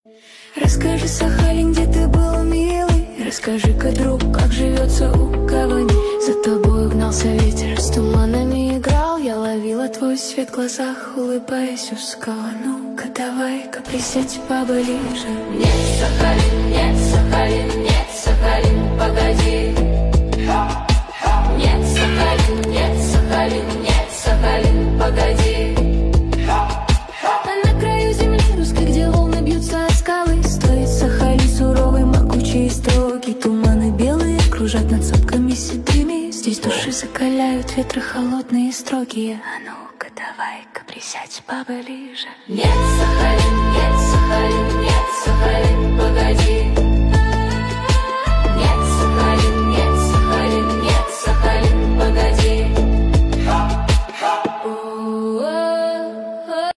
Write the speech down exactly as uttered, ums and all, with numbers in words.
Расскажи, Сахалин, где ты был, милый? Расскажи-ка, друг, как живется у гавани. За тобой гнался ветер, с туманами играл. Я ловила твой свет в глазах, улыбаясь ускала. Ну-ка, давай-ка присядь поближе. Нет, Сахалин, нет, Сахалин, нет, Сахалин, погоди. Нет, Сахалин, нет, Сахалин, нет, Сахалин, погоди. А на краю земли русской, где волны бьются о скалы, стоит Сахалин суровый, могучий и строгий. Туманы белые кружат над сопками седыми. Здесь души закаляют ветры холодные и строгие. А ну-ка, давай-ка присядь поближе. Нет, Сахалин, нет, Сахалин, нет, Сахалин, погоди.